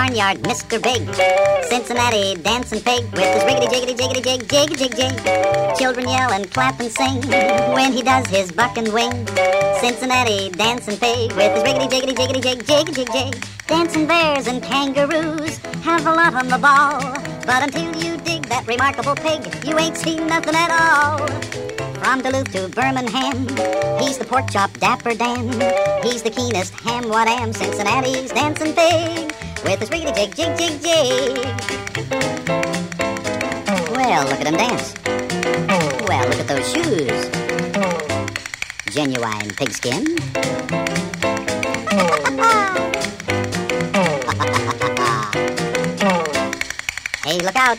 barnyard Mr. Big. Cincinnati dancing pig with his riggedy jiggedy jiggedy jig jig jig jig. Children yell and clap and sing when he does his buck and wing. Cincinnati dancing pig with his riggedy jiggedy jiggedy jig jig jig jig. Dancing bears and kangaroos have a lot on the ball, but until you dig that remarkable pig, you ain't seen nothing at all. From Duluth to Birmingham, he's the pork chop Dapper Dan. He's the keenest ham what am, Cincinnati's dancing pig with his riggedy jig jig jig jig. Well, look at him dance. Well, look at those shoes. Genuine pigskin. Hey, look out.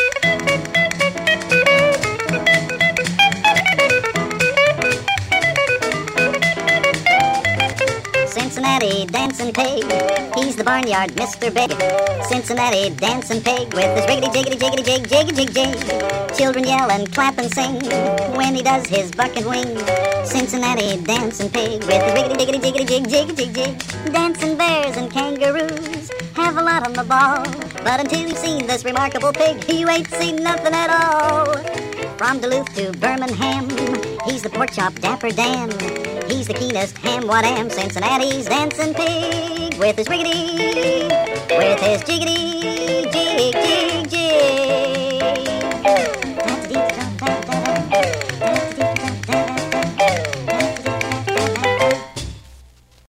Cincinnati dancing pig, he's the barnyard Mr. Big. Cincinnati dancing pig with his riggedy jiggedy jiggedy jig jig jig jig. Children yell and clap and sing when he does his buck and wing. Cincinnati dancing pig with his riggedy diggedy jiggedy jig jig jig jig. Dancing bears and kangaroos have a lot on the ball, but until you've seen this remarkable pig, you ain't seen nothing at all. From Duluth to Birmingham, he's the pork chop Dapper Dan. He's the keenest ham what am, Cincinnati's dancing pig with his riggedy, with his jiggedy